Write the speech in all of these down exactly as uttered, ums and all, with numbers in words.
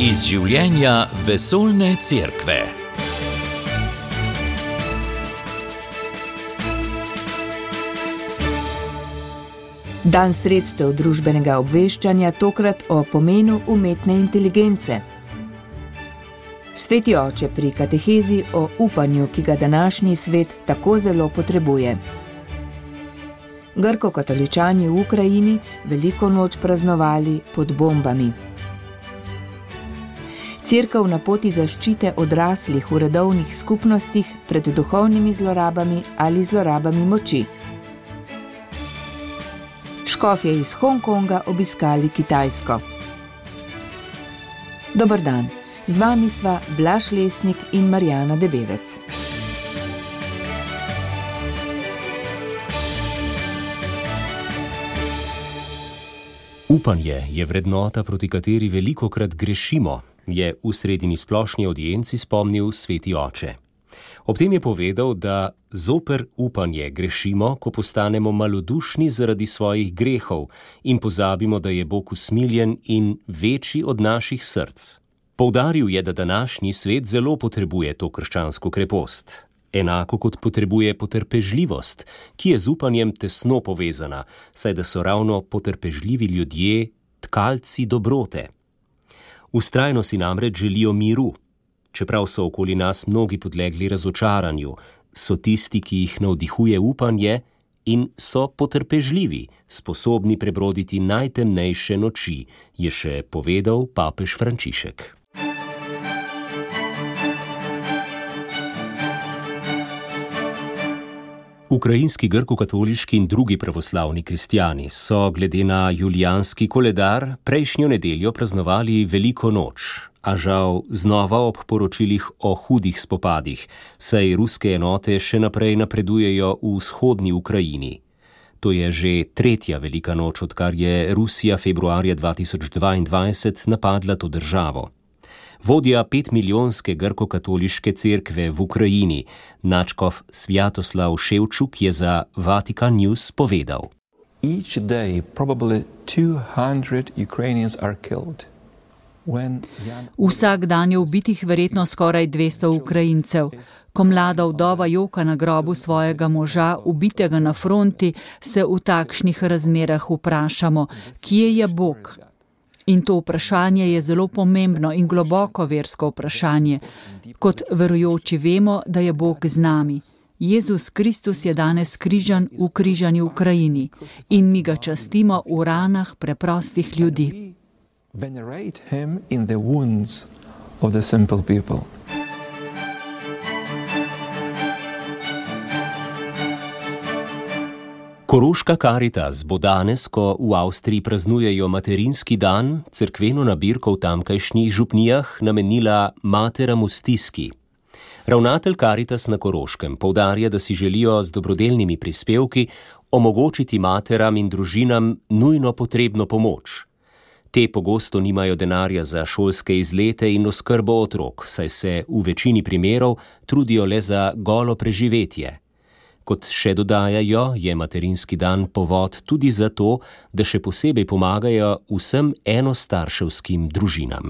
Iz življenja vesoljne cerkve. Dan sredstev družbenega obveščanja, tokrat o pomenu umetne inteligence. Sveti oče pri katehezi o upanju, ki ga današnji svet tako zelo potrebuje. Grko-katoličani v Ukrajini veliko noč praznovali pod bombami. Cerkev na poti zaščite odraslih v redovnih skupnostih pred duhovnimi zlorabami ali zlorabami moči. Škofje iz Hongkonga obiskali Kitajsko. Dober dan, z vami sva Blaž Lesnik in Marjana Debevec. Upanje je vrednota, proti kateri velikokrat grešimo, je v sredini splošni audienci spomnil sveti oče. Ob tem je povedal, da zoper upanje grešimo, ko postanemo malodušni zaradi svojih grehov in pozabimo, da je Bog usmiljen in večji od naših src. Poudaril je, da današnji svet zelo potrebuje to krščansko krepost, enako kot potrebuje potrpežljivost, ki je z upanjem tesno povezana, saj da so ravno potrpežljivi ljudje tkalci dobrote. Vztrajno si namreč želijo miru. Čeprav so okoli nas mnogi podlegli razočaranju, so tisti, ki jih navdihuje upanje in so potrpežljivi, sposobni prebroditi najtemnejše noči, je še povedal papež Frančišek. Ukrajinski grko-katoliški in drugi pravoslavni kristjani so glede na julijanski koledar prejšnjo nedeljo praznovali veliko noč, a žal znova ob poročilih o hudih spopadih, saj ruske enote še naprej napredujejo v vzhodni Ukrajini. To je že tretja velika noč, odkar je Rusija februarja dva tisoč dvaindvajset napadla to državo. Vodja petmilijonske grko-katoliške cerkve v Ukrajini, nadškof Svjatoslav Ševčuk, je za Vatikan News povedal. Each day probably two hundred Ukrainians are killed. Vsak dan je ubitih verjetno skoraj dvesto Ukrajincev. Ko mlada vdova joka na grobu svojega moža, ubitega na fronti, se v takšnih razmerah vprašamo, kje je Bog? In to vprašanje je zelo pomembno in globoko versko vprašanje. Kot verujoči vemo, da je Bog z nami. Jezus Kristus je danes križan v križani Ukrajini in mi ga častimo v ranah preprostih ljudi. Venerate him in the wounds of the simple people. Koroška Karitas bo danes, ko v Avstriji praznujejo materinski dan, cerkveno nabirko v tamkajšnjih župnijah namenila materam v stiski. Ravnatelj Karitas na Koroškem poudarja, da si želijo z dobrodelnimi prispevki omogočiti materam in družinam nujno potrebno pomoč. Te pogosto nimajo denarja za šolske izlete in oskrbo otrok, saj se v večini primerov trudijo le za golo preživetje. Kot še dodajajo, je materinski dan povod tudi za to, da še posebej pomagajo vsem enostarševskim družinam.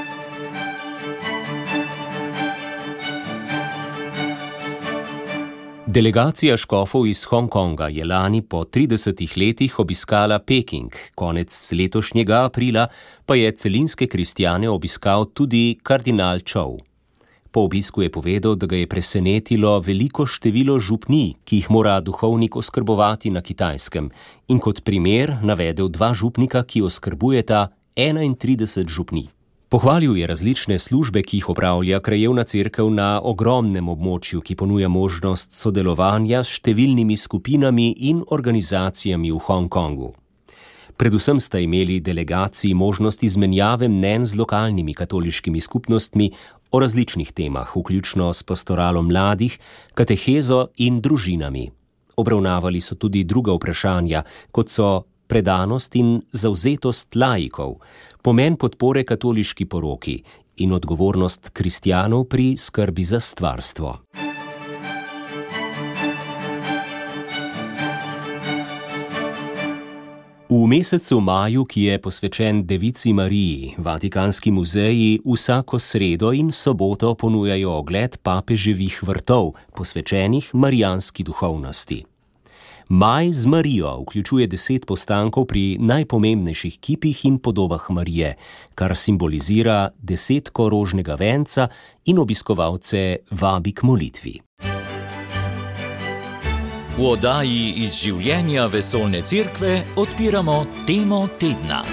Delegacija škofov iz Hongkonga je lani po tridesetih letih obiskala Peking, konec letošnjega aprila pa je celinske kristjane obiskal tudi kardinal Čou. Po obisku je povedal, da ga je presenetilo veliko število župnij, ki jih mora duhovnik oskrbovati na Kitajskem, in kot primer navedel dva župnika, ki oskrbujeta enaintrideset župnij. Pohvalil je različne službe, ki jih opravlja krajevna cerkev na ogromnem območju, ki ponuja možnost sodelovanja s številnimi skupinami in organizacijami v Hongkongu. Predvsem sta imeli delegaciji možnost izmenjave mnenj z lokalnimi katoliškimi skupnostmi o različnih temah, vključno s pastoralom mladih, katehezo in družinami. Obravnavali so tudi druga vprašanja, kot so predanost in zavzetost laikov, pomen podpore katoliški poroki in odgovornost kristjanov pri skrbi za stvarstvo. V mesecu maju, ki je posvečen Devici Mariji, Vatikanski muzeji vsako sredo in soboto ponujajo ogled papeževih vrtov, posvečenih marijanski duhovnosti. Maj z Marijo vključuje deset postankov pri najpomembnejših kipih in podobah Marije, kar simbolizira desetko rožnega venca in obiskovalce vabi k molitvi. V oddaji iz življenja Vesoljne cerkve odpiramo temo tedna.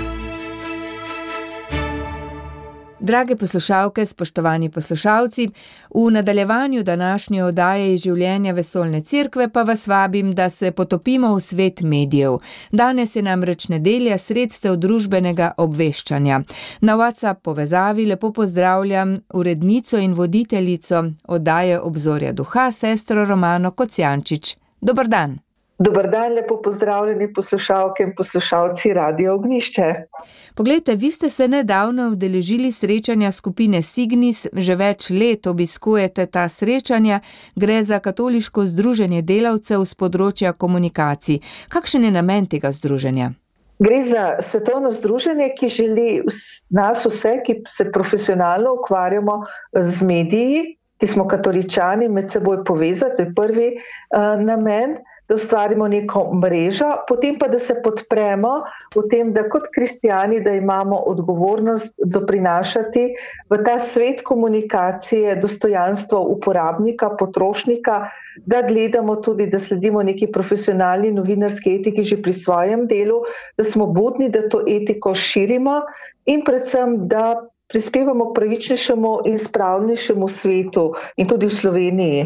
Drage poslušalke, spoštovani poslušalci, v nadaljevanju današnje oddaje iz življenja Vesoljne cerkve pa vas vabim, da se potopimo v svet medijev. Danes je namreč nedelja sredstev družbenega obveščanja. Na WhatsApp povezavi lepo pozdravljam urednico in voditeljico oddaje Obzorja duha, sestro Romano Kocijančič. Dober dan. Dober dan, lepo pozdravljeni poslušalke in poslušalci Radio Ognjišče. Poglejte, vi ste se nedavno udeležili srečanja skupine Signis, že več let obiskujete ta srečanja, gre za katoliško združenje delavcev z področja komunikacij. Kakšen je namen tega združenja? Gre za svetovno združenje, ki želi nas vse, ki se profesionalno ukvarjamo z mediji, ki smo katoličani, med seboj povezati, to je prvi uh, namen, da ustvarimo neko mrežo, potem pa, da se podpremo v tem, da kot kristjani, da imamo odgovornost doprinašati v ta svet komunikacije, dostojanstvo uporabnika, potrošnika, da gledamo tudi, da sledimo neki profesionalni novinarski etiki že pri svojem delu, da smo budni, da to etiko širimo in predvsem, da prispevamo k pravičnejšemu in spravnejšemu svetu in tudi v Sloveniji.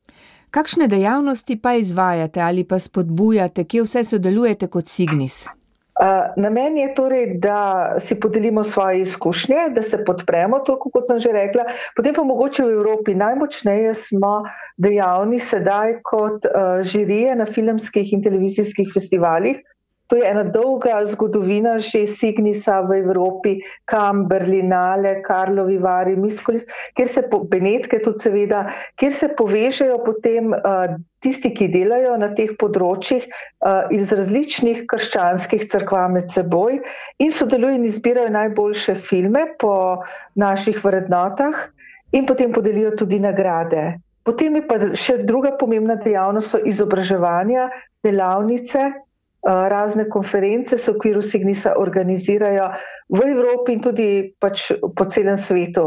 Kakšne dejavnosti pa izvajate ali pa spodbujate, kje vse sodelujete kot Signis? Uh, namen je torej, da si podelimo svoje izkušnje, da se podpremo, tako kot sem že rekla, potem pa mogoče v Evropi najmočneje smo dejavni sedaj kot uh, žirije na filmskih in televizijskih festivalih. To je ena dolga zgodovina že Signisa v Evropi, Cannes, Berlinale, Karlovi Vari, Miskolis, kjer se po, Benetke tudi seveda, kjer se povežejo potem uh, tisti, ki delajo na teh področjih uh, iz različnih krščanskih cerkva med seboj in sodelujo in izbirajo najboljše filme po naših vrednotah in potem podelijo tudi nagrade. Potem je pa še druga pomembna dejavnost, so izobraževanja, delavnice, razne konference se v okviru Signisa organizirajo v Evropi in tudi pač po celem svetu.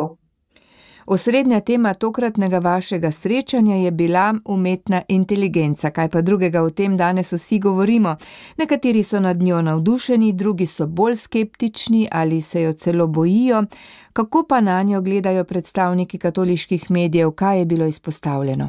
Osrednja tema tokratnega vašega srečanja je bila umetna inteligenca. Kaj pa drugega o tem danes vsi govorimo? Nekateri so nad njo navdušeni, drugi so bolj skeptični ali se jo celo bojijo. Kako pa na njo gledajo predstavniki katoliških medijev? Kaj je bilo izpostavljeno?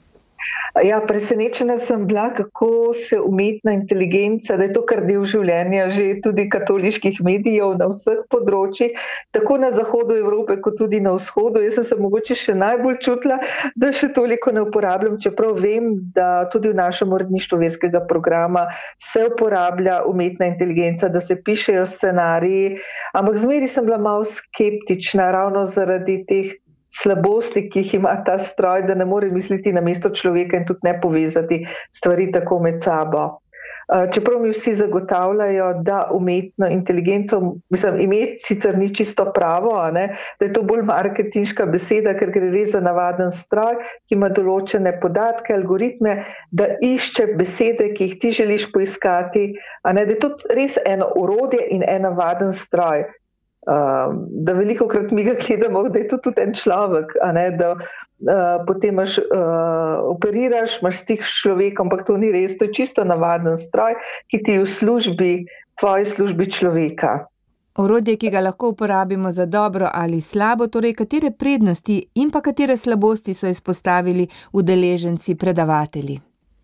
Ja, presenečena sem bila, kako se umetna inteligenca, da je to kar del življenja že tudi katoliških medijev na vseh področjih, tako na zahodu Evrope kot tudi na vzhodu. Jaz sem se mogoče še najbolj čutila, da še toliko ne uporabljam, čeprav vem, da tudi v našem uredništvu verskega programa se uporablja umetna inteligenca, da se pišejo scenariji, ampak zmeri sem bila malo skeptična ravno zaradi teh slabosti, ki jih ima ta stroj, da ne more misliti namesto človeka in tudi ne povezati stvari tako med sabo. Čeprav mi vsi zagotavljajo, da umetno inteligenco, mislim, imeti sicer ni čisto pravo, a ne, da je to bolj marketinška beseda, ker gre res za navaden stroj, ki ima določene podatke, algoritme, da išče besede, ki jih ti želiš poiskati, a ne, da je to res eno orodje in en navaden stroj. Uh, da veliko krat mi ga gledamo, da je to tudi en človek, a ne, da uh, potem imaš, uh, operiraš, imaš stik s človekom, ampak to ni res, to je čisto navaden stroj, ki ti je v službi, tvoji službi človeka. Orodje, ki ga lahko uporabimo za dobro ali slabo, torej katere prednosti in pa katere slabosti so izpostavili udeleženci, predavatelji?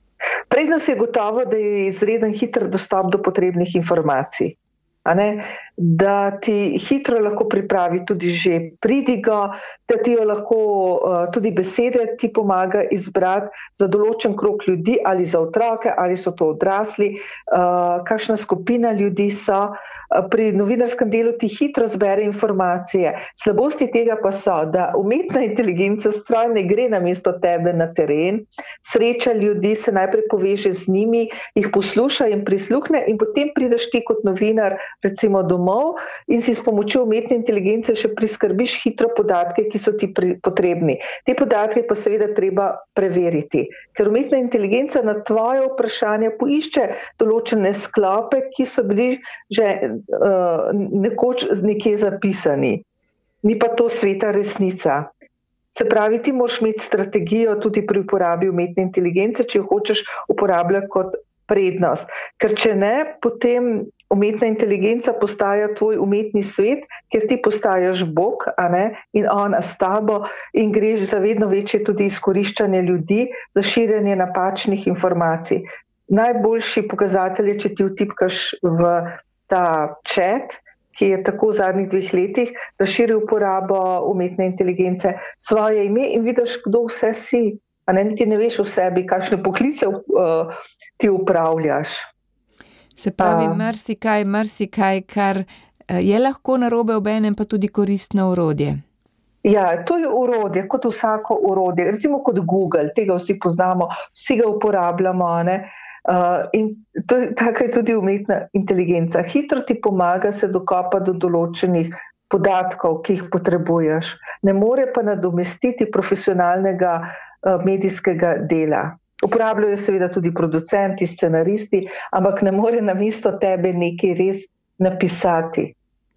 Prednost je gotovo, da je izreden hiter dostop do potrebnih informacij. A ne? da ti hitro lahko pripravi tudi že pridigo, da ti jo lahko uh, tudi besede ti pomaga izbrati za določen krog ljudi, ali za otroke, ali so to odrasli, uh, kakšna skupina ljudi so. Pri novinarskem delu ti hitro zbere informacije. Slabosti tega pa so, da umetna inteligenca stroj ne gre namesto tebe na teren, sreča ljudi, se najprej poveže z njimi, jih posluša in prisluhne in potem prideš ti kot novinar recimo domov in si s pomočjo umetne inteligence še priskrbiš hitro podatke, ki so ti pri, potrebni. Te podatke pa seveda treba preveriti, ker umetna inteligenca na tvoje vprašanje poišče določene sklope, ki so bili že Uh, nekoč nekje zapisani. Ni pa to sveta resnica. Se pravi, ti moraš imeti strategijo tudi pri uporabi umetne inteligence, če jo hočeš uporabljati kot prednost. Ker če ne, potem umetna inteligenca postaja tvoj umetni svet, ker ti postajaš Bog, a ne, in ona s tabo in greš za vedno večje tudi izkoriščanje ljudi, za širjenje napačnih informacij. Najboljši pokazatelj je, če ti vtipkaš v ta chat, ki je tako v zadnjih dveh letih razširil uporabo umetne inteligence, svoje ime in vidiš, kdo vse si. A ne, ti ne veš o sebi, kakšne poklice uh, ti upravljaš. Se pravi, marsikaj, marsikaj, kar je lahko narobe, obenem pa tudi koristno orodje. Ja, to je orodje, kot vsako orodje. Recimo kot Google, tega vsi poznamo, vsi ga uporabljamo, ne? Uh, in to, tako je tudi umetna inteligenca. Hitro ti pomaga se dokopati do določenih podatkov, ki jih potrebuješ. Ne more pa nadomestiti profesionalnega uh, medijskega dela. Uporabljajo seveda tudi producenti, scenaristi, ampak ne more namesto tebe nekaj res napisati.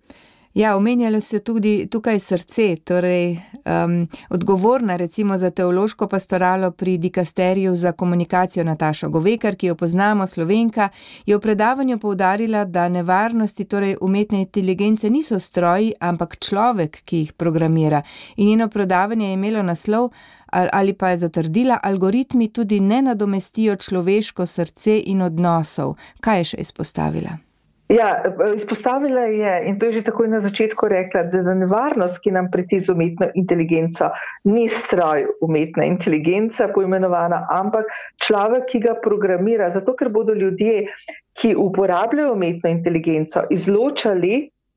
Ja, omenjalo se tudi tukaj srce, torej um, odgovorna recimo za teološko pastoralo pri dikasteriju za komunikacijo Nataša Govekar, ki jo poznamo, Slovenka, je v predavanju poudarila, da nevarnosti torej umetne inteligence niso stroji, ampak človek, ki jih programira. In njeno predavanje je imelo naslov ali pa je zatrdila, algoritmi tudi ne nadomestijo človeško srce in odnosov. Kaj je še izpostavila? Ja, izpostavila je, in to je že takoj na začetku rekla, da nevarnost, ki nam preti z umetno inteligenco, ni stroj umetna inteligenca poimenovana, ampak človek, ki ga programira, zato ker bodo ljudje, ki uporabljajo umetno inteligenco, izločali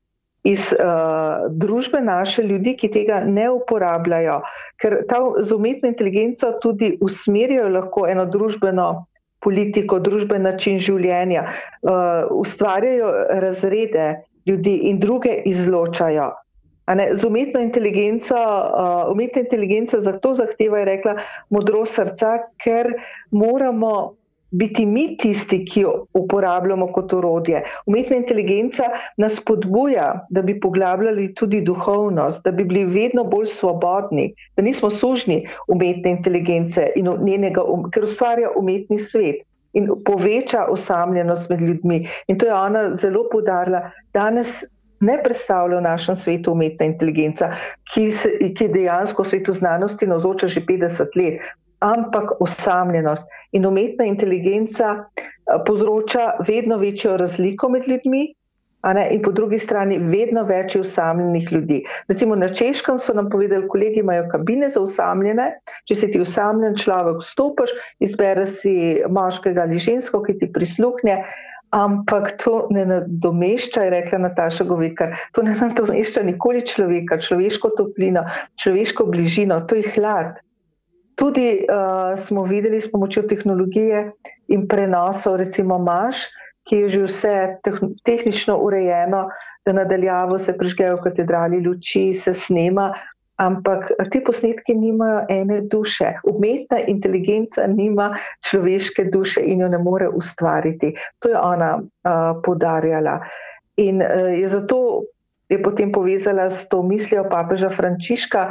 iz uh, družbe naše ljudi, ki tega ne uporabljajo, ker ta, z umetno inteligenco tudi usmerjajo lahko eno družbeno politiko, družben način življenja, uh, ustvarjajo razrede ljudi in druge izločajo. A ne, z umetno inteligenco, uh, umetna inteligenca zato zahteva, je rekla, modrost srca, ker moramo biti mi tisti, ki jo uporabljamo kot orodje. Umetna inteligenca nas spodbuja, da bi poglabljali tudi duhovnost, da bi bili vedno bolj svobodni, da nismo sužnji umetne inteligence, in njenega, ker ustvarja umetni svet in poveča osamljenost med ljudmi. In to je ona zelo poudarila. Danes ne predstavlja v našem svetu umetna inteligenca, ki, se, ki je dejansko v svetu znanosti navzoča že petdeset let, ampak osamljenost. In umetna inteligenca povzroča vedno večjo razliko med ljudmi, a ne, in po drugi strani vedno več osamljenih ljudi. Recimo na Češkem so nam povedali, kolegi imajo kabine za osamljene, če si ti osamljen človek, vstopiš, izbere si moškega ali žensko, ki ti prisluhne, ampak to ne nadomešča, je rekla Nataša Govekar, to ne nadomešča nikoli človeka, človeško toplino, človeško bližino, to je hlad. Tudi uh, smo videli s pomočjo tehnologije in prenosov, recimo Maš, ki je že vse tehnično urejeno, da nadaljavo se prižgejo v katedrali luči, se snema, ampak ti posnetki nimajo ene duše. Umetna inteligenca nima človeške duše in jo ne more ustvariti. To je ona uh, poudarjala. In uh, je zato je potem povezala s to mislijo papeža Frančiška,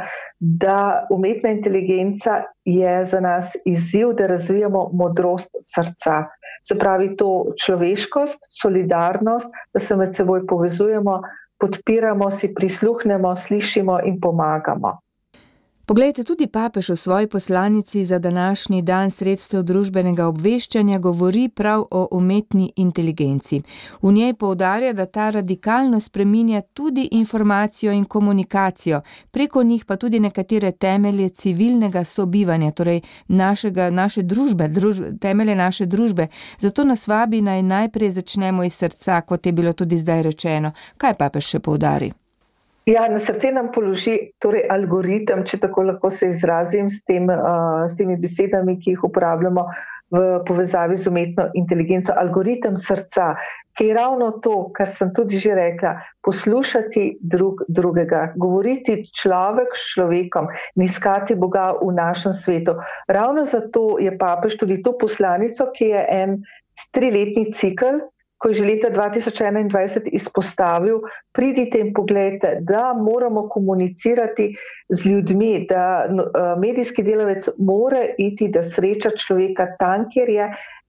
da umetna inteligenca je za nas izziv, da razvijamo modrost srca. Se pravi to človeškost, solidarnost, da se med seboj povezujemo, podpiramo, si prisluhnemo, slišimo in pomagamo. Poglejte, tudi papež v svoji poslanici za današnji dan sredstev družbenega obveščanja govori prav o umetni inteligenci. V njej poudarja, da ta radikalno spreminja tudi informacijo in komunikacijo, preko njih pa tudi nekatere temelje civilnega sobivanja, torej našega, naše družbe, družbe, temelje naše družbe. Zato nas vabi naj najprej začnemo iz srca, kot je bilo tudi zdaj rečeno. Kaj papež še poudari? Ja, na srce nam položi torej algoritem, če tako lahko se izrazim s, tem, uh, s temi besedami, ki jih uporabljamo v povezavi z umetno inteligenco. Algoritem srca, ki je ravno to, kar sem tudi že rekla, poslušati drug drugega, govoriti človek s človekom in iskati Boga v našem svetu. Ravno zato je papež tudi to poslanico, ki je en triletni cikl, ko je že leta dva tisoč enaindvajset izpostavil, pridite in pogledajte, da moramo komunicirati z ljudmi, da medijski delavec mora iti, da sreča človeka tam, kjer je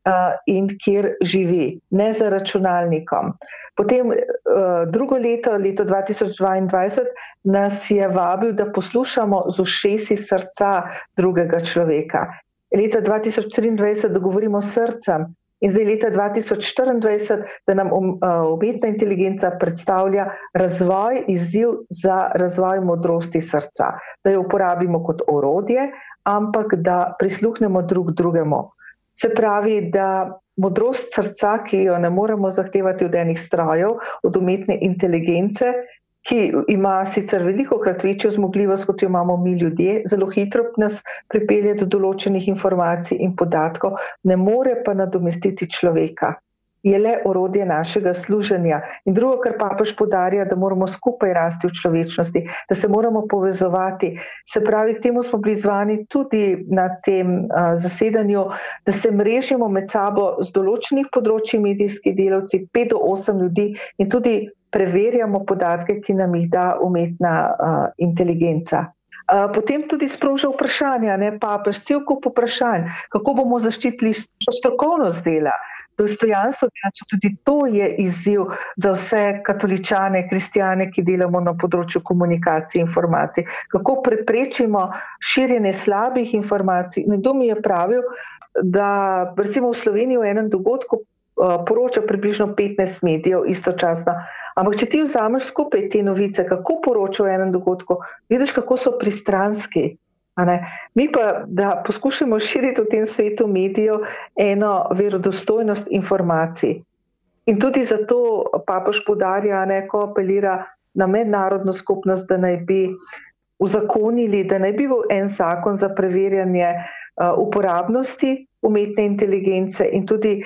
in kjer živi, ne za računalnikom. Potem drugo leto, leto dva tisoč dvaindvajset, nas je vabil, da poslušamo z ušesi srca drugega človeka. Leta dva tisoč triindvajset, da govorimo s srcem. In zdaj leta dva tisoč štiriindvajset, da nam umetna inteligenca predstavlja razvoj, izziv za razvoj modrosti srca. Da jo uporabimo kot orodje, ampak da prisluhnemo drug drugemu. Se pravi, da modrost srca, ki jo ne moremo zahtevati od enih strojev, od umetne inteligence, ki ima sicer velikokrat večjo zmogljivost, kot jo imamo mi ljudje, zelo hitro nas pripelje do določenih informacij in podatkov, ne more pa nadomestiti človeka. Je le orodje našega služenja. In drugo, kar papež poudarja, da moramo skupaj rasti v človečnosti, da se moramo povezovati. Se pravi, k temu smo bili zvani tudi na tem uh, zasedanju, da se mrežimo med sabo z določenih področji medijskih delavci, pet do osem ljudi in tudi preverjamo podatke, ki nam jih da umetna uh, inteligenca. Uh, potem tudi sproža vprašanja, ne, papež, cel kup vprašanj, kako bomo zaščitili strokovnost dela, dostojanstvo dela, če tudi to je izziv za vse katoličane, kristjane, ki delamo na področju komunikacije in informacij. Kako preprečimo širjenje slabih informacij. Nekdo mi je pravil, da recimo v Sloveniji v enem dogodku poroča približno petnajst medijev istočasno. Ampak če ti vzameš skupaj te novice, kako poroča v enem dogodku, vidiš, kako so pristranski. A ne? Mi pa, da poskušamo širiti v tem svetu medijev eno verodostojnost informacij. In tudi zato papež poudarja, ne, ko apelira na mednarodno skupnost, da naj bi uzakonili, da naj bi bil en zakon za preverjanje uh, uporabnosti umetne inteligence in tudi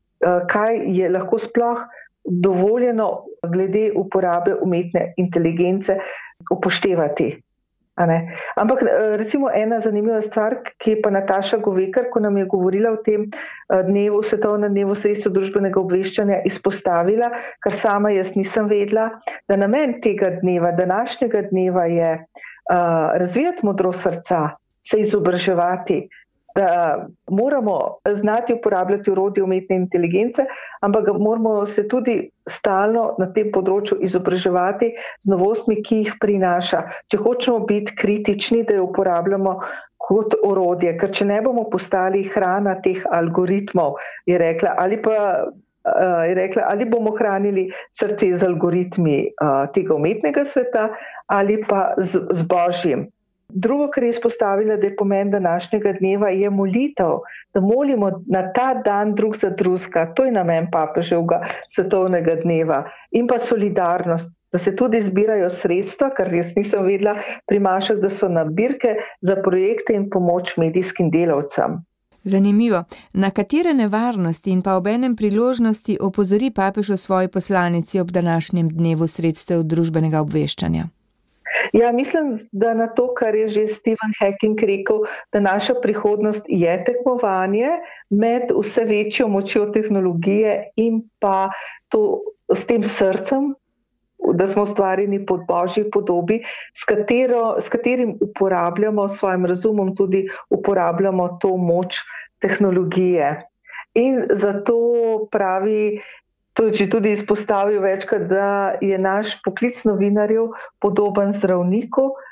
kaj je lahko sploh dovoljeno glede uporabe umetne inteligence upoštevati. A ne? Ampak recimo ena zanimiva stvar, ki je pa Nataša Govekar, ko nam je govorila o tem dnevu, svetovnem dnevu sredstev družbenega obveščanja, izpostavila, kar sama jaz nisem vedela, da namen tega dneva, današnjega dneva je uh, razvijati modrost srca, se izobraževati, da moramo znati uporabljati orodje umetne inteligence, ampak moramo se tudi stalno na tem področju izobraževati z novostmi, ki jih prinaša. Če hočemo biti kritični, da jo uporabljamo kot orodje, ker če ne bomo postali hrana teh algoritmov, je rekla, ali pa je rekla, ali bomo hranili srce z algoritmi tega umetnega sveta ali pa z, z Božjim. Drugo, kar je izpostavila, da je pomen današnjega dneva, je molitev, da molimo na ta dan drug za drugega, to je namen papeževega svetovnega dneva, in pa solidarnost, da se tudi zbirajo sredstva, kar jaz nisem vedela pri mašah, da so nabirke za projekte in pomoč medijskim delavcem. Zanimivo. Na katere nevarnosti in pa ob enem priložnosti opozori papež v svoji poslanici ob današnjem dnevu sredstev družbenega obveščanja? Ja, mislim, da na to, kar je že Stephen Hawking rekel, da naša prihodnost je tekmovanje med vse večjo močjo tehnologije in pa to, s tem srcem, da smo ustvarjeni po Božji podobi, s, katero, s katerim uporabljamo, s svojim razumom tudi uporabljamo to moč tehnologije. In zato pravi, to je tudi izpostavil večkrat, da je naš poklic novinarjev podoben zdravniku,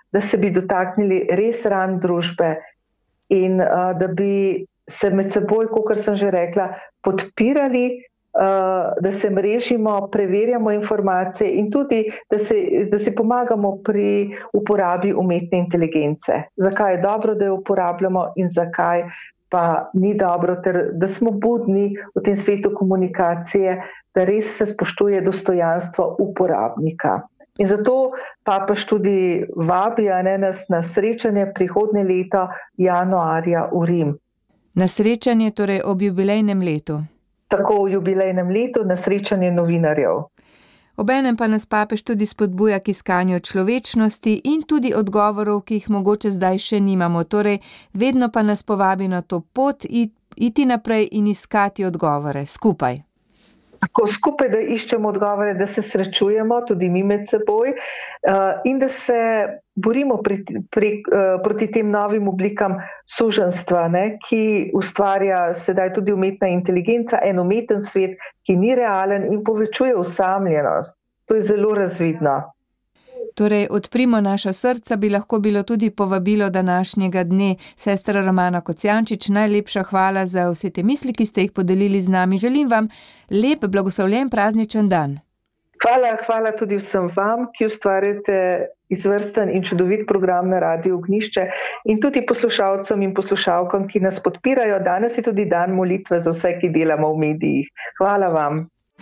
da se bi dotaknili res ran družbe in uh, da bi se med seboj, kakor sem že rekla, podpirali, uh, da se mrežimo, preverjamo informacije in tudi, da, se, da si pomagamo pri uporabi umetne inteligence. Zakaj je dobro, da jo uporabljamo in zakaj pa ni dobro, ter da smo budni v tem svetu komunikacije, da res se spoštuje dostojanstvo uporabnika. In zato papež tudi vabi ne, nas na srečanje prihodnje leto januarja v Rim. Na srečanje torej ob jubilejnem letu? Tako v jubilejnem letu, na srečanje novinarjev. Obenem pa nas papež tudi spodbuja k iskanju človečnosti in tudi odgovorov, ki jih mogoče zdaj še nimamo. Torej, vedno pa nas povabi na to pot, iti naprej in iskati odgovore skupaj. Tako skupaj, da iščemo odgovore, da se srečujemo tudi mi med seboj in da se borimo pri, pri, proti tem novim oblikam suženjstva, ne, ki ustvarja sedaj tudi umetna inteligenca, en umeten svet, ki ni realen in povečuje osamljenost. To je zelo razvidno. Torej, odprimo naša srca bi lahko bilo tudi povabilo današnjega dne. Sestra Romana Kocijančič, najlepša hvala za vse te misli, ki ste jih podelili z nami. Želim vam lep, blagoslovljen prazničen dan. Hvala, hvala tudi vsem vam, ki ustvarjate izvrsten in čudovit program na Radiu Ognjišče in tudi poslušalcem in poslušalkam, ki nas podpirajo. Danes je tudi dan molitve za vse, ki delamo v medijih. Hvala vam.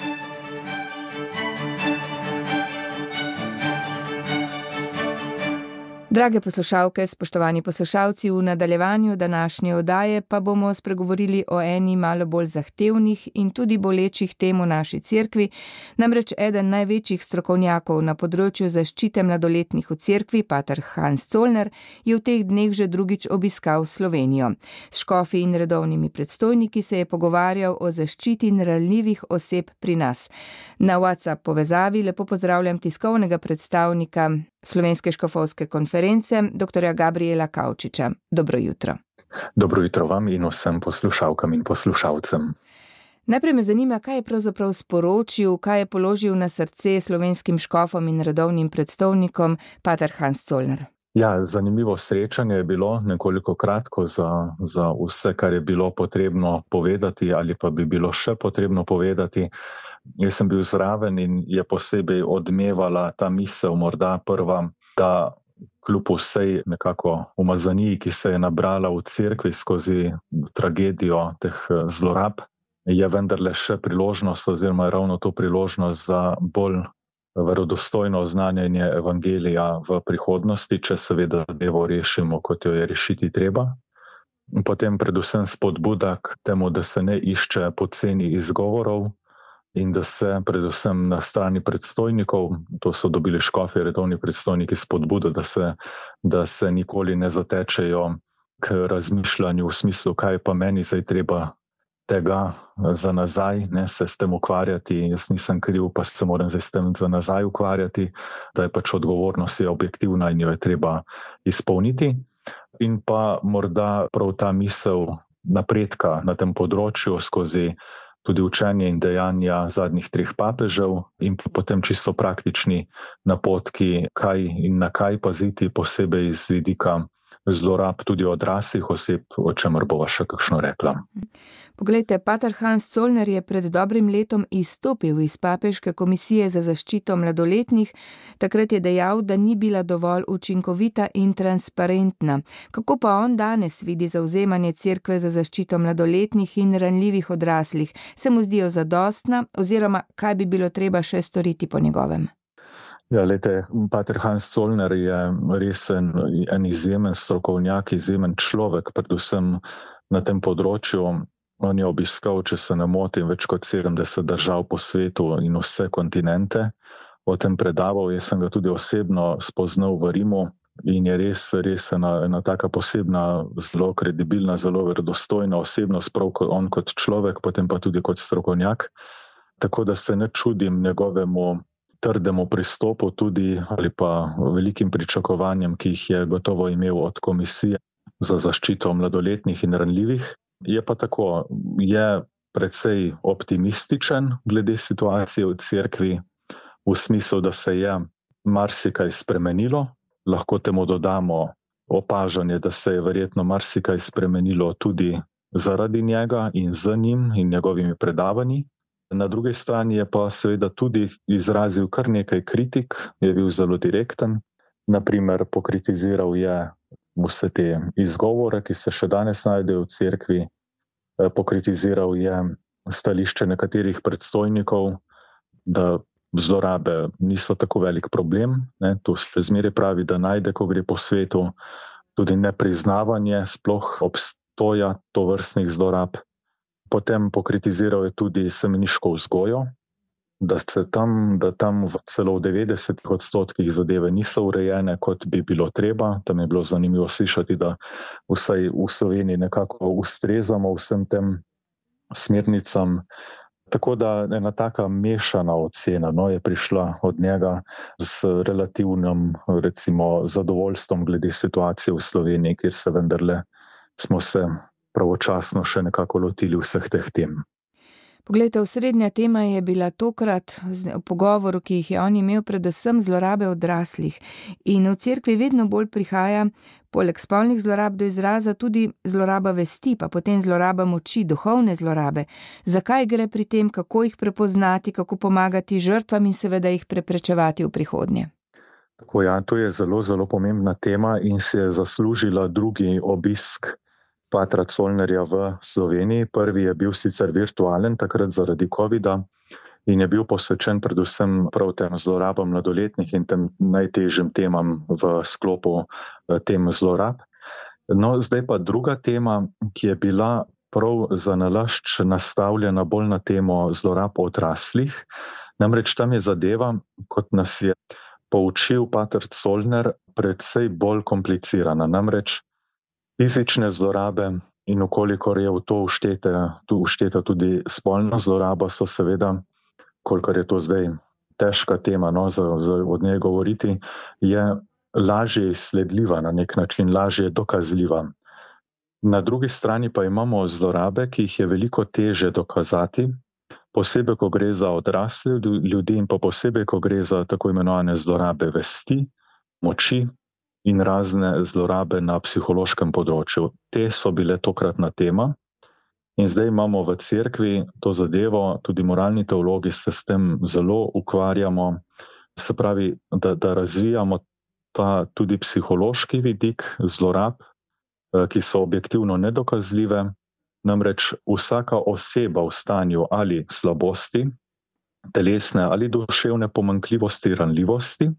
Drage poslušalke, spoštovani poslušalci, v nadaljevanju današnje oddaje pa bomo spregovorili o eni malo bolj zahtevnih in tudi bolečih tem v naši cerkvi. Namreč eden največjih strokovnjakov na področju zaščite mladoletnih v cerkvi, pater Hans Zollner, je v teh dneh že drugič obiskal Slovenijo. S škofi in redovnimi predstojniki se je pogovarjal o zaščiti ranljivih oseb pri nas. Na WhatsApp povezavi lepo pozdravljam tiskovnega predstavnika Slovenske škofovske konference, doktorja Gabriela Kavčiča. Dobro jutro. Dobro jutro vam in vsem poslušalkam in poslušalcem. Najprej me zanima, kaj je pravzaprav sporočil, kaj je položil na srce slovenskim škofom in redovnim predstojnikom pater Hans Zollner. Ja, zanimivo srečanje je bilo, nekoliko kratko za, za vse, kar je bilo potrebno povedati ali pa bi bilo še potrebno povedati. Jaz sem bil zraven in je posebej odmevala ta misel, morda prva, da kljub vsej nekako umazaniji, ki se je nabrala v cerkvi skozi tragedijo teh zlorab, je vendarle še priložnost oziroma ravno to priložnost za bolj verodostojno oznanjanje evangelija v prihodnosti, če seveda zadevo rešimo, kot jo je rešiti treba. Potem predvsem spodbuda k temu, da se ne išče poceni izgovorov, in da se predvsem na strani predstojnikov, to so dobili škofi, redovni predstojniki, spodbudo, da se, da se nikoli ne zatečejo k razmišljanju v smislu, kaj pa meni zdaj treba tega za nazaj, ne, se s tem ukvarjati, jaz nisem kriv, pa se moram zdaj s tem za nazaj ukvarjati, da je pač odgovornost je objektivna in jo je treba izpolniti. In pa morda prav ta misel napredka na tem področju skozi tudi učenje in dejanja zadnjih treh papežev in potem čisto praktični napotki, kaj in na kaj paziti, posebej iz vidika zlorab tudi odraslih oseb, o čemer bova še kakšno rekla. Poglejte, pater Hans Zollner je pred dobrim letom izstopil iz papeške komisije za zaščito mladoletnih. Takrat je dejal, da ni bila dovolj učinkovita in transparentna. Kako pa on danes vidi zavzemanje cerkve za zaščito mladoletnih in ranljivih odraslih? Se mu zdijo zadostna oziroma kaj bi bilo treba še storiti po njegovem? Ja, lejte, pater Hans Zollner je res en, en izjemen strokovnjak, izjemen človek, predvsem na tem področju. On je obiskal, če se ne motim, več kot sedemdeset držav po svetu in vse kontinente. O tem predaval, jaz sem ga tudi osebno spoznal v Rimu in je res, res ena, ena taka posebna, zelo kredibilna, zelo verodostojna osebnost, prav on kot človek, potem pa tudi kot strokovnjak. Tako da se ne čudim njegovemu trdemu pristopu tudi ali pa velikim pričakovanjem, ki jih je gotovo imel od komisije za zaščito mladoletnih in ranljivih. Je pa tako, je precej optimističen glede situacije v cerkvi, v smislu, da se je marsikaj spremenilo lahko temu dodamo opažanje, da se je verjetno marsikaj spremenilo tudi zaradi njega in z njim in njegovimi predavanji. Na drugi strani je pa seveda tudi izrazil kar nekaj kritik, je bil zelo direkten. Naprimer, pokritiziral je vse te izgovore, ki se še danes najdejo v cerkvi. Pokritiziral je stališče nekaterih predstojnikov, da zlorabe niso tako velik problem. Ne, to še zmeraj pravi, da najde, ko gre po svetu, tudi nepriznavanje sploh obstoja tovrstnih zlorab. Potem pokritiziral je tudi semeniško vzgojo, da se tam, da tam celo v devetdesetih odstotkih zadeve niso urejene, kot bi bilo treba. Tam je bilo zanimivo slišati, da vsaj v Sloveniji nekako ustrezamo vsem tem smernicam. Tako da ena taka mešana ocena no, je prišla od njega z relativnim recimo, zadovoljstvom glede situacije v Sloveniji, kjer se vendarle smo se pravočasno še nekako lotili vseh teh tem. Poglejte, osrednja tema je bila tokrat v pogovoru, ki jih je on imel, predvsem zlorabe odraslih. In v cerkvi vedno bolj prihaja, poleg spolnih zlorab do izraza, tudi zloraba vesti, pa potem zloraba moči, duhovne zlorabe. Zakaj gre pri tem, kako jih prepoznati, kako pomagati žrtvam in seveda jih preprečevati v prihodnje? Tako ja, to je zelo, zelo pomembna tema in se je zaslužila drugi obisk patra Zollnerja v Sloveniji. Prvi je bil sicer virtualen, takrat zaradi covida, in je bil posvečen predvsem prav tem zlorabam mladoletnih in tem najtežjim temam v sklopu tem zlorab. No, zdaj pa druga tema, ki je bila prav za nalašč nastavljena bolj na temo zlorab odraslih. Namreč tam je zadeva, kot nas je poučil pater Zollner, predvsej bolj komplicirana. Namreč fizične zlorabe in okolikor je v to uštete, tu ušteta tudi spolna zloraba, so seveda, kolikor je to zdaj težka tema no, za, za od njej govoriti, je lažje izsledljiva na nek način, lažje dokazljiva. Na drugi strani pa imamo zlorabe, ki jih je veliko teže dokazati, posebej, ko gre za odrasle ljudi in pa posebej, ko gre za tako imenovane zlorabe vesti, moči in razne zlorabe na psihološkem področju. Te so bile tokratna tema in zdaj imamo v cerkvi to zadevo, tudi moralni teologi se s tem zelo ukvarjamo, se pravi, da, da razvijamo ta tudi psihološki vidik zlorab, ki so objektivno nedokazljive. Namreč vsaka oseba v stanju ali slabosti, telesne ali duševne pomanjkljivosti, ranljivosti,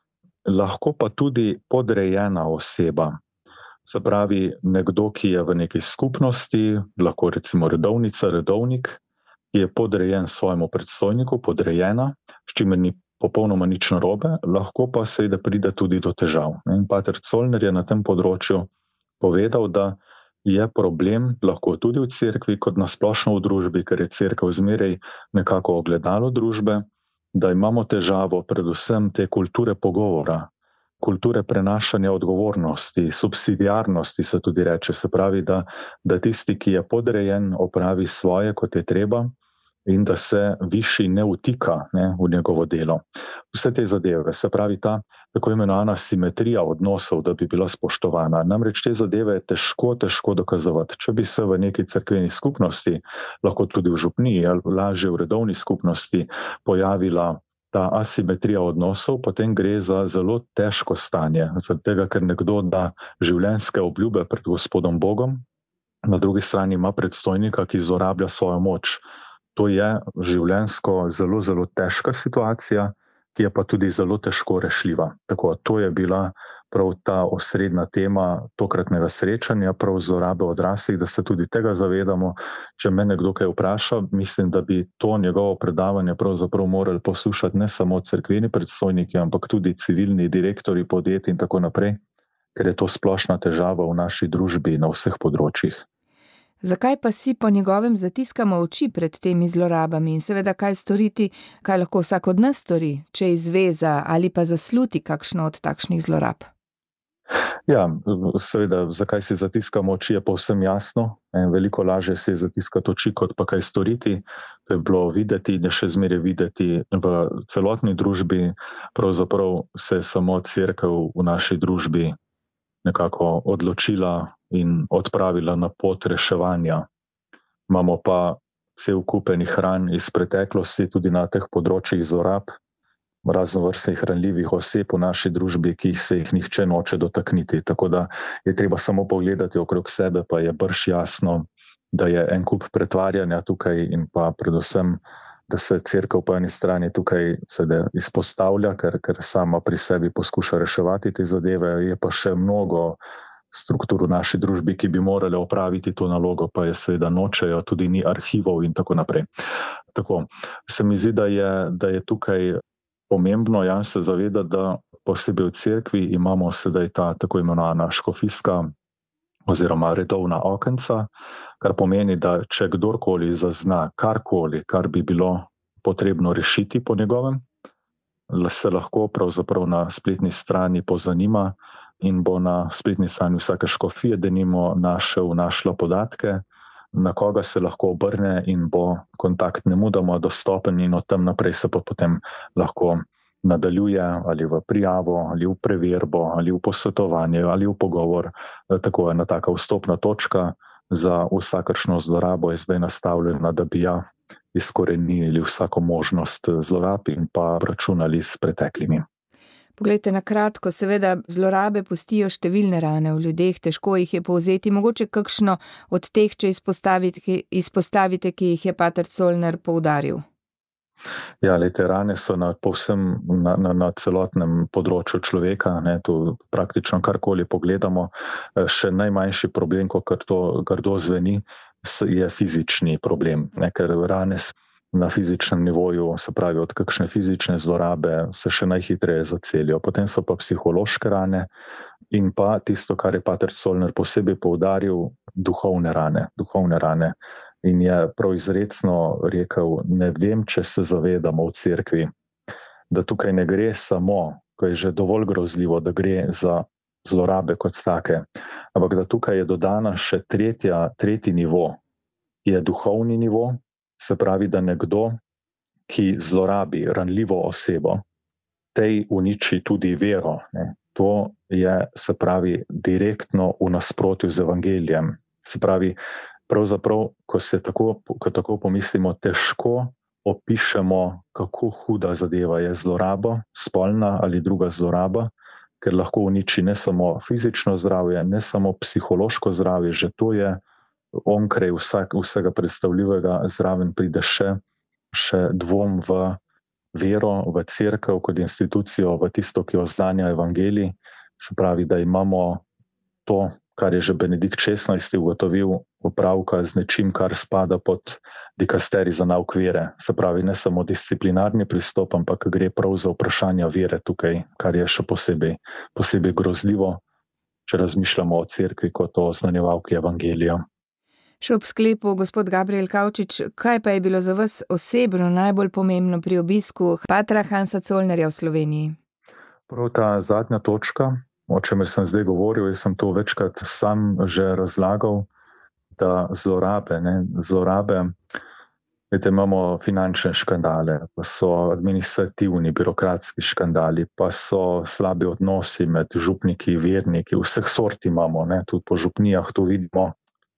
lahko pa tudi podrejena oseba. Se pravi, nekdo, ki je v neki skupnosti, lahko recimo redovnica, redovnik, ki je podrejen svojemu predstojniku, podrejena, s čimer ni popolnoma nič narobe, lahko pa seveda pride tudi do težav. In pater Zollner je na tem področju povedal, da je problem lahko tudi v cerkvi, kot na splošno v družbi, ker je cerkev zmeraj nekako ogledalo družbe, da imamo težavo predvsem te kulture pogovora, kulture prenašanja odgovornosti, subsidiarnosti se tudi reče, se pravi, da, da tisti, ki je podrejen, opravi svoje, kot je treba in da se višji ne vtika ne, v njegovo delo. Vse te zadeve, se pravi ta tako imenovana simetrija odnosov, da bi bila spoštovana. Namreč te zadeve je težko, težko dokazovati. Če bi se v neki cerkveni skupnosti, lahko tudi v župniji ali lažje v redovni skupnosti, pojavila ta asimetrija odnosov, potem gre za zelo težko stanje. Zaradi tega, ker nekdo da življenjske obljube pred Gospodom Bogom, na drugi strani ima predstojnika, ki zlorablja svojo moč. To je življenjsko zelo, zelo težka situacija, ki je pa tudi zelo težko rešljiva. Tako, to je bila prav ta osrednja tema tokratnega srečanja, prav zlorabe odraslih, da se tudi tega zavedamo. Če me nekdo kaj vpraša, mislim, da bi to njegovo predavanje pravzaprav morali poslušati ne samo cerkveni predstojniki, ampak tudi civilni direktori podjetij in tako naprej, ker je to splošna težava v naši družbi na vseh področjih. Zakaj pa si po njegovem zatiskamo oči pred temi zlorabami in seveda kaj storiti, kaj lahko vsak od nas stori, če izveza ali pa zasluti kakšno od takšnih zlorab? Ja, seveda, zakaj si zatiskamo oči, je povsem jasno. Veliko lažje si zatiskati oči, kot pa kaj storiti. To je bilo videti in je še zmeraj videti v celotni družbi. Pravzaprav se je samo cerkev v naši družbi nekako odločila in odpravila na pot reševanja. Imamo pa cel kupenih ran iz preteklosti, tudi na teh področjih zlorab, raznovrstnih ranljivih oseb v naši družbi, ki se jih nihče noče dotakniti. Tako da je treba samo pogledati okrog sebe, pa je brž jasno, da je en kup pretvarjanja tukaj in pa predvsem, da se cerkev po eni strani tukaj izpostavlja, ker, ker sama pri sebi poskuša reševati te zadeve, je pa še mnogo struktur v naši družbi, ki bi morale opraviti to nalogo, pa je seveda nočejo, tudi ni arhivov in tako naprej. Tako, se mi zdi, da je, da je tukaj pomembno, ja, se zavedati, da posebej v cerkvi imamo sedaj ta tako imenovana škofijska oziroma redovna okenca, kar pomeni, da če kdorkoli zazna karkoli, kar bi bilo potrebno rešiti po njegovem, se lahko pravzaprav na spletni strani pozanima in bo na spletni strani vsake škofije denimo našel, našla podatke, na koga se lahko obrne in bo kontakt nemudoma dostopen in od tam naprej se pa potem lahko nadaljuje ali v prijavo, ali v preverbo, ali v posvetovanje, ali v pogovor. Tako je ena taka vstopna točka za vsakršno zlorabo je zdaj nastavljena, da bi ja izkorenili vsako možnost zlorab in pa računali s preteklimi. Poglejte, na kratko, seveda zlorabe pustijo številne rane v ljudeh, težko jih je povzeti, mogoče kakšno od teh, če izpostavite, izpostavite, ki jih je pater Zollner poudaril. Ja, lejte, rane so na, povsem na, na, na celotnem področju človeka, ne, tu praktično karkoli pogledamo, še najmanjši problem, ko kar to grdo zveni, je fizični problem, ne, ker rane na fizičnem nivoju, se pravi od kakšne fizične zlorabe, se še najhitreje zacelijo. Potem so pa psihološke rane in pa tisto, kar je pater Zollner posebej poudaril, duhovne rane, duhovne rane. In je prav izrecno rekel, ne vem, če se zavedamo v cerkvi, da tukaj ne gre samo, ko je že dovolj grozljivo, da gre za zlorabe kot take, ampak da tukaj je dodana še tretja, tretji nivo, ki je duhovni nivo, se pravi, da nekdo, ki zlorabi ranljivo osebo, tej uniči tudi vero. Ne. To je, se pravi, direktno v nasprotju z evangelijem. Se pravi, pravzaprav, ko se tako, ko tako pomislimo, težko opišemo, kako huda zadeva je zloraba, spolna ali druga zloraba, ker lahko uniči ne samo fizično zdravje, ne samo psihološko zdravje, že to je onkraj vsak, vsega predstavljivega, zraven pride še, še dvom v vero, v cerkev kot institucijo, v tisto, ki oznanja evangelij. Se pravi, da imamo to, kar je že Benedikt šestnajsti ugotovil, opravka z nečim, kar spada pod dikasterij za nauk vere. Se pravi, ne samo disciplinarni pristop, ampak gre prav za vprašanja vere tukaj, kar je še posebej, posebej grozljivo, če razmišljamo o cerkvi kot o oznanjevalki evangelija. Še ob sklepu, gospod Gabriel Kavčič, kaj pa je bilo za vas osebno najbolj pomembno pri obisku patra Hansa Zollnerja v Sloveniji? Prav ta zadnja točka, o čemer sem zdaj govoril, jaz sem to večkrat sam že razlagal, da zlorabe, ne, zlorabe, vete, imamo finančne škandale, pa so administrativni, birokratski škandali, pa so slabi odnosi med župniki, verniki, vseh sort imamo, ne, tudi po župnijah to vidimo.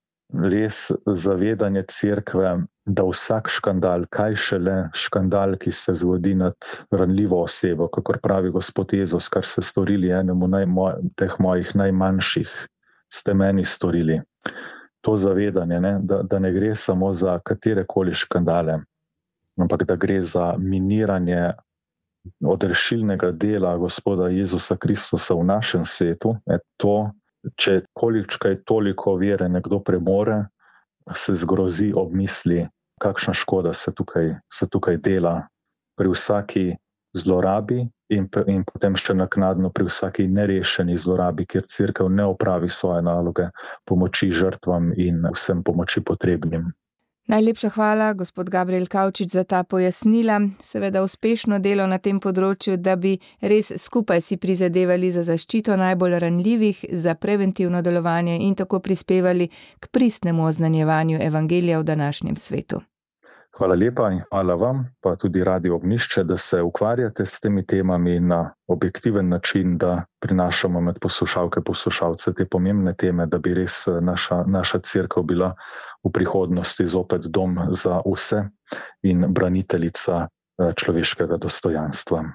Res zavedanje cerkve, da vsak škandal, kaj šele škandal, ki se zgodi nad ranljivo osebo, kakor pravi gospod Jezus, kar ste storili enemu naj, teh mojih najmanjših, ste meni storili. To zavedanje, ne, da, da ne gre samo za katerekoli škandale, ampak da gre za miniranje odrešilnega dela gospoda Jezusa Kristusa v našem svetu, je to, če količkaj toliko vere nekdo premore, se zgrozi ob misli, kakšna škoda se tukaj, se tukaj dela pri vsaki zlorabi in, in potem še naknadno pri vsaki nerešeni zlorabi, kjer cerkev ne opravi svoje naloge pomoči žrtvam in vsem pomoči potrebnim. Najlepša hvala, gospod Gabriel Kavčič, za ta pojasnila. Seveda uspešno delo na tem področju, da bi res skupaj si prizadevali za zaščito najbolj ranljivih, za preventivno delovanje in tako prispevali k pristnemu oznanjevanju evangelija v današnjem svetu. Hvala lepa in hvala vam, pa tudi Radio Ognjišče, da se ukvarjate s temi temami na objektiven način, da prinašamo med poslušalke, poslušalce te pomembne teme, da bi res naša, naša cerkev bila v prihodnosti zopet dom za vse in braniteljica človeškega dostojanstva.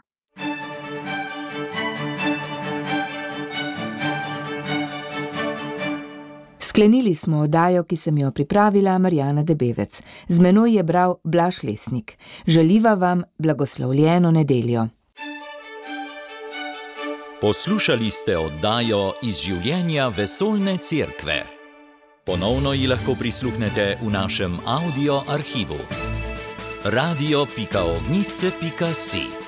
Sklenili smo oddajo, ki sem jo pripravila Marjana Debevec. Z menoj je bral Blaž Lesnik. Želiva vam blagoslovljeno nedeljo. Poslušali ste oddajo iz življenja Vesoljne cerkve. Ponovno ji lahko prisluhnete v našem audio arhivu. radio pika ognjišče pika si